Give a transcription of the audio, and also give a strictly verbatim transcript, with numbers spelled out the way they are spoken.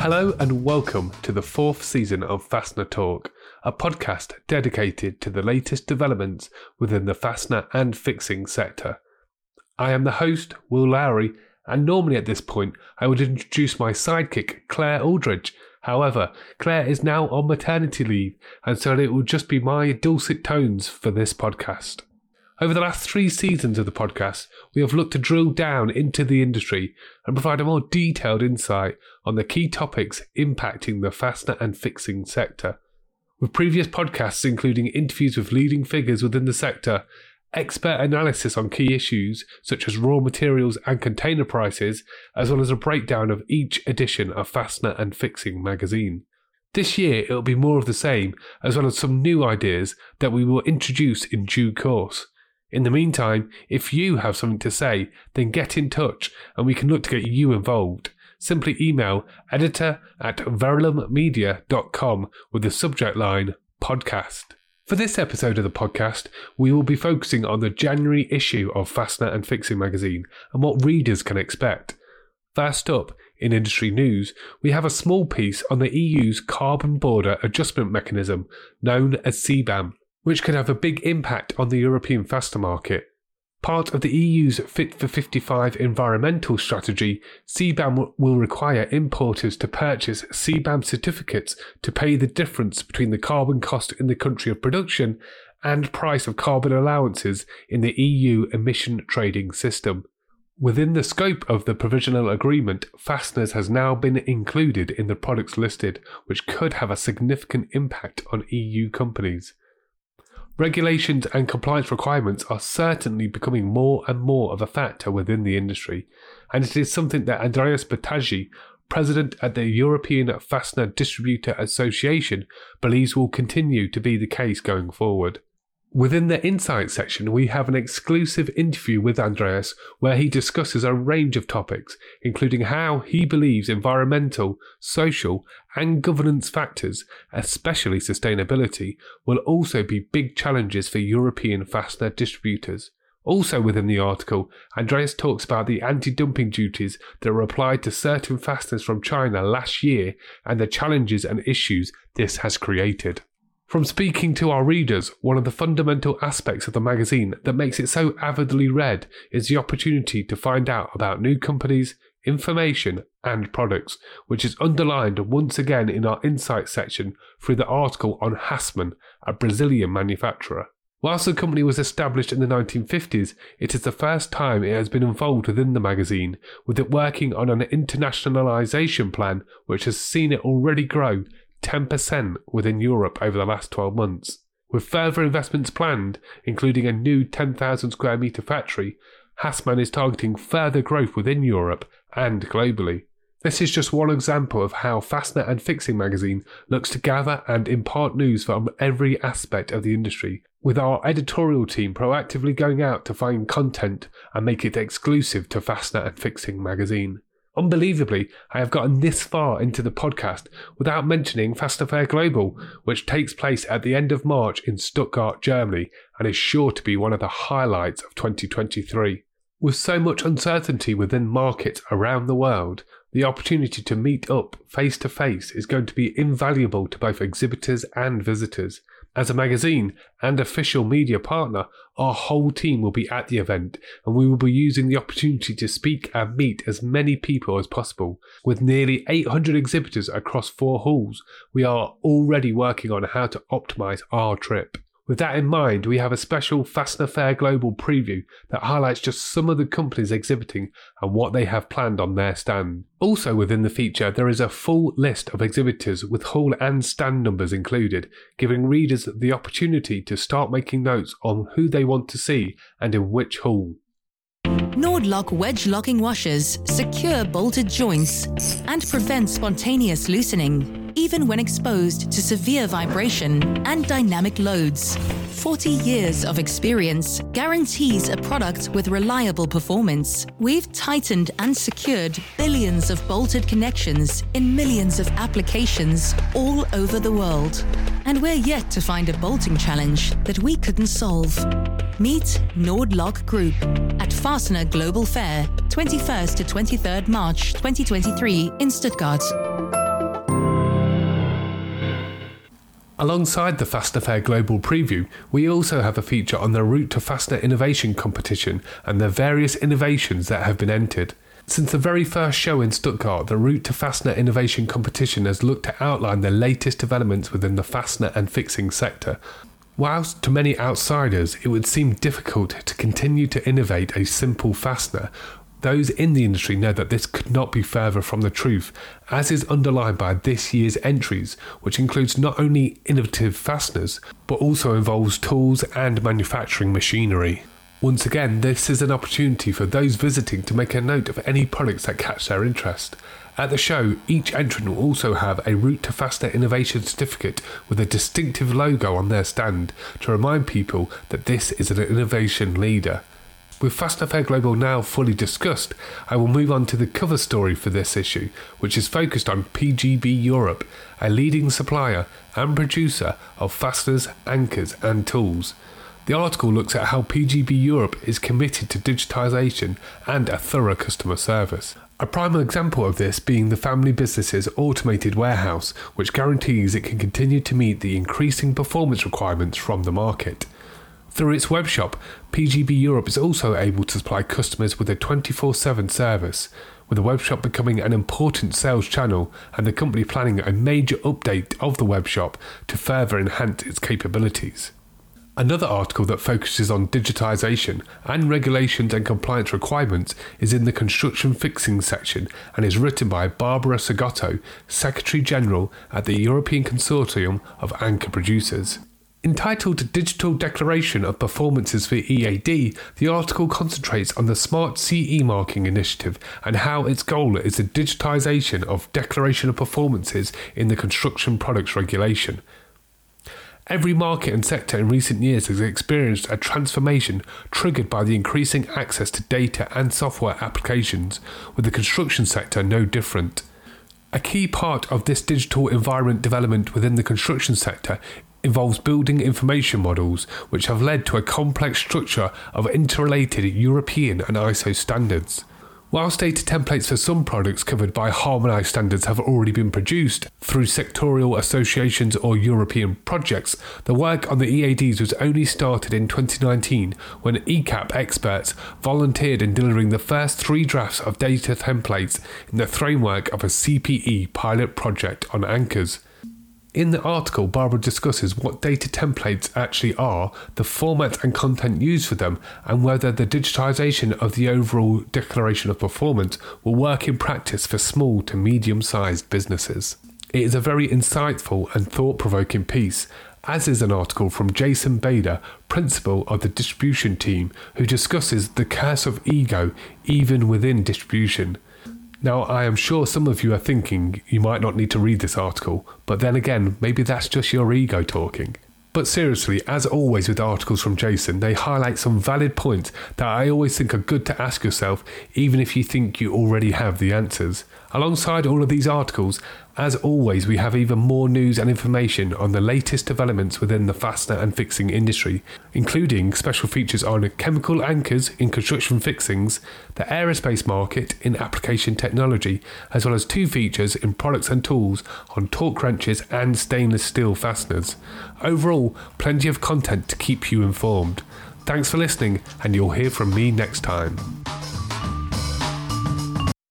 Hello and welcome to the fourth season of Fastener Talk, a podcast dedicated to the latest developments within the fastener and fixing sector. I am the host, Will Lowry, and normally at this point I would introduce my sidekick, Claire Aldridge. However, Claire is now on maternity leave, and so it will just be my dulcet tones for this podcast. Over the last three seasons of the podcast, we have looked to drill down into the industry and provide a more detailed insight on the key topics impacting the fastener and fixing sector. With previous podcasts including interviews with leading figures within the sector, expert analysis on key issues such as raw materials and container prices, as well as a breakdown of each edition of Fastener and Fixing magazine. This year it will be more of the same, as well as some new ideas that we will introduce in due course. In the meantime, if you have something to say, then get in touch and we can look to get you involved. Simply email editor at verulammedia dot com with the subject line podcast. For this episode of the podcast, we will be focusing on the January issue of Fastener and Fixing magazine and what readers can expect. First up, in industry news, we have a small piece on the E U's Carbon Border Adjustment Mechanism, known as C B A M, which could have a big impact on the European fastener market. Part of the E U's Fit for fifty-five environmental strategy, C B A M will require importers to purchase C B A M certificates to pay the difference between the carbon cost in the country of production and price of carbon allowances in the E U emission trading system. Within the scope of the provisional agreement, fasteners has now been included in the products listed, which could have a significant impact on E U companies. Regulations and compliance requirements are certainly becoming more and more of a factor within the industry, and it is something that Andreas Battagli, president at the European Fastener Distributor Association, believes will continue to be the case going forward. Within the Insight section, we have an exclusive interview with Andreas where he discusses a range of topics, including how he believes environmental, social, and governance factors, especially sustainability, will also be big challenges for European fastener distributors. Also within the article, Andreas talks about the anti-dumping duties that were applied to certain fasteners from China last year and the challenges and issues this has created. From speaking to our readers, one of the fundamental aspects of the magazine that makes it so avidly read is the opportunity to find out about new companies, information and products, which is underlined once again in our Insight section through the article on Hassmann, a Brazilian manufacturer. Whilst the company was established in the nineteen fifties, it is the first time it has been involved within the magazine, with it working on an internationalisation plan which has seen it already grow ten percent within Europe over the last twelve months. With further investments planned, including a new ten thousand square metre factory, Hassmann is targeting further growth within Europe and globally. This is just one example of how Fastener and Fixing magazine looks to gather and impart news from every aspect of the industry, with our editorial team proactively going out to find content and make it exclusive to Fastener and Fixing magazine. Unbelievably, I have gotten this far into the podcast without mentioning Fastener Fair Global, which takes place at the end of March in Stuttgart, Germany, and is sure to be one of the highlights of twenty twenty-three. With so much uncertainty within markets around the world, the opportunity to meet up face to face is going to be invaluable to both exhibitors and visitors. As a magazine and official media partner, our whole team will be at the event and we will be using the opportunity to speak and meet as many people as possible. With nearly eight hundred exhibitors across four halls, we are already working on how to optimise our trip. With that in mind, we have a special Fastener Fair Global preview that highlights just some of the companies exhibiting and what they have planned on their stand. Also within the feature, there is a full list of exhibitors with hall and stand numbers included, giving readers the opportunity to start making notes on who they want to see and in which hall. Nord-Lock wedge locking washers secure bolted joints and prevent spontaneous loosening, even when exposed to severe vibration and dynamic loads. forty years of experience guarantees a product with reliable performance. We've tightened and secured billions of bolted connections in millions of applications all over the world. And we're yet to find a bolting challenge that we couldn't solve. Meet Nord-Lock Group at Fastener Global Fair, twenty-first to twenty-third March twenty twenty-three in Stuttgart. Alongside the Fastener Fair Global Preview, we also have a feature on the Route to Fastener Innovation Competition and the various innovations that have been entered. Since the very first show in Stuttgart, the Route to Fastener Innovation Competition has looked to outline the latest developments within the fastener and fixing sector. Whilst to many outsiders it would seem difficult to continue to innovate a simple fastener, those in the industry know that this could not be further from the truth, as is underlined by this year's entries, which includes not only innovative fasteners, but also involves tools and manufacturing machinery. Once again, this is an opportunity for those visiting to make a note of any products that catch their interest. At the show, each entrant will also have a Route to Fastener Innovation Certificate with a distinctive logo on their stand to remind people that this is an innovation leader. With Fastener Fair Global now fully discussed, I will move on to the cover story for this issue, which is focused on P G B Europe, a leading supplier and producer of fasteners, anchors and tools. The article looks at how P G B Europe is committed to digitisation and a thorough customer service. A prime example of this being the family business's automated warehouse, which guarantees it can continue to meet the increasing performance requirements from the market. Through its webshop, P G B Europe is also able to supply customers with a twenty-four seven service, with the webshop becoming an important sales channel and the company planning a major update of the webshop to further enhance its capabilities. Another article that focuses on digitisation and regulations and compliance requirements is in the construction fixing section and is written by Barbara Segotto, Secretary General at the European Consortium of Anchor Producers. Entitled Digital Declaration of Performances for E A D, the article concentrates on the Smart C E marking initiative and how its goal is the digitisation of declaration of performances in the construction products regulation. Every market and sector in recent years has experienced a transformation triggered by the increasing access to data and software applications, with the construction sector no different. A key part of this digital environment development within the construction sector involves building information models, which have led to a complex structure of interrelated European and I S O standards. Whilst data templates for some products covered by harmonised standards have already been produced through sectorial associations or European projects, the work on the E A Ds was only started in twenty nineteen when E C A P experts volunteered in delivering the first three drafts of data templates in the framework of a C P E pilot project on anchors. In the article, Barbara discusses what data templates actually are, the format and content used for them, and whether the digitisation of the overall declaration of performance will work in practice for small to medium-sized businesses. It is a very insightful and thought-provoking piece, as is an article from Jason Bader, principal of the distribution team, who discusses the curse of ego even within distribution. Now, I am sure some of you are thinking you might not need to read this article, but then again, maybe that's just your ego talking. But seriously, as always with articles from Jason, they highlight some valid points that I always think are good to ask yourself, even if you think you already have the answers. Alongside all of these articles, as always, we have even more news and information on the latest developments within the fastener and fixing industry, including special features on chemical anchors in construction fixings, the aerospace market in application technology, as well as two features in products and tools on torque wrenches and stainless steel fasteners. Overall, plenty of content to keep you informed. Thanks for listening, and you'll hear from me next time.